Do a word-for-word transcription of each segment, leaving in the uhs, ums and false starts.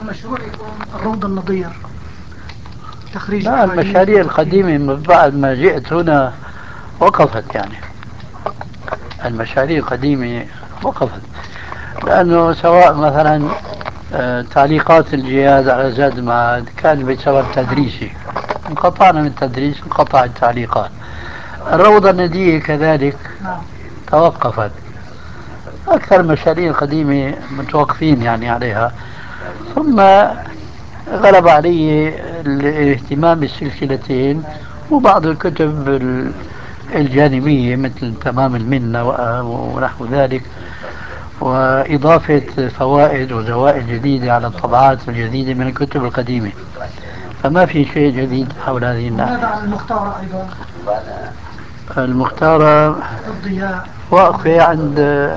مشروع يكون الروضة النظير تخريج لا، المشاريع القديمة من بعد ما جئت هنا وقفت، يعني المشاريع القديمة وقفت، لأنه سواء مثلا آه، تعليقات الجهاز على زاد المعاد كان بسبب تدريسي، انقطعنا من التدريس، انقطع التعليقات. الروضة الندية كذلك توقفت. أكثر المشاريع القديمة متوقفين يعني عليها. ثم غلب علي الاهتمام بالسلسلتين وبعض الكتب الجانبية مثل تمام المنة ونحو ذلك، وإضافة فوائد وزوائد جديدة على الطبعات الجديدة من الكتب القديمة. فما في شيء جديد حول هذه الناحية. وماذا عن المختارة أيضا؟ المختارة الضياء واقفة عند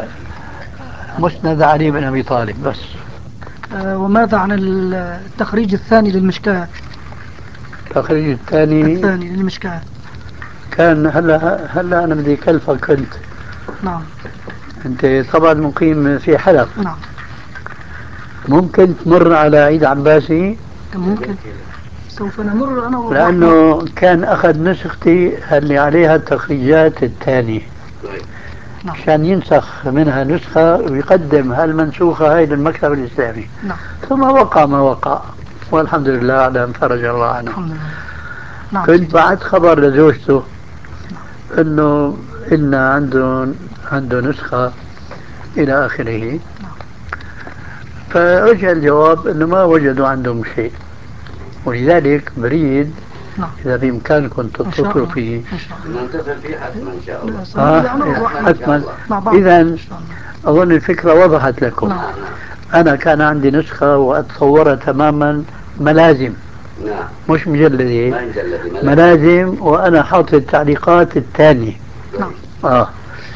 مسند علي بن أبي طالب بس. أه وماذا عن التخريج الثاني للمشكاة؟ التخريج الثاني الثاني للمشكاة كان هلا هلا أنا بدي كلفك كنت. نعم. أنت طبعا مقيم في حلب. نعم. ممكن تمر على عيد عباسي؟ ممكن، سوف نمر أنا والرحمة. لأنه كان أخذ نسختي اللي عليها التخريجات الثانية، نعم. عشان ينسخ منها نسخة ويقدم هالمنسوخة هاي للمكتب الإسلامي. نعم. ثم وقع ما وقع، والحمد لله على أن فرج الله عنه. الحمد لله. نعم. كنت بعت خبر لزوجته نعم. انه إن عنده عنده نسخة إلى آخره. نعم. فرجع الجواب أنه ما وجدوا عندهم شيء، ولذلك بريد نعم. إذا بإمكانكم تتصلوا فيه. إن شاء الله نتصل فيه حتما إن شاء الله. آه حتما. إذا أظن الفكرة وضحت لكم. نعم. أنا كان عندي نسخة وأتصورها تماما ملازم، نعم. مش مجلدة، ملازم. ملازم، وأنا حاطط التعليقات الثانية. نعم. آه.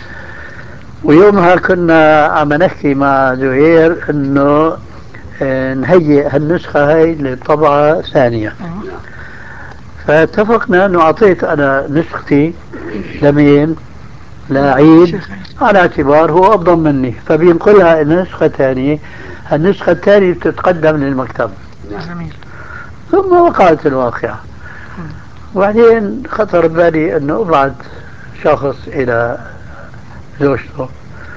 ويومها كنا عم نحكي مع زهير انه آه، نهيئ هالنسخة هاي للطبعة ثانية. نعم. فاتفقنا انه اعطيت انا نسختي لمين؟ لعيد، على اعتبار هو افضل مني فبينقلها الى نسخة ثانية. النسخة الثانية بتتقدم للمكتب. جميل. ثم وقعت الواقعة. وبعدين خطر ببالي انه ابعث شخص الى زوجته،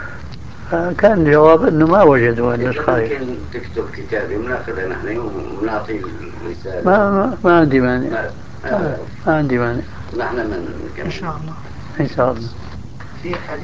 كان الجواب انه ما وجدوا النسخة. ممكن تكتب كتابي وناخذها نحن ونعطي الرسالة. ما, ما, ما عندي مانع. ما, ما, ما عندي مانع. نحن من ان شاء الله. ان شاء الله.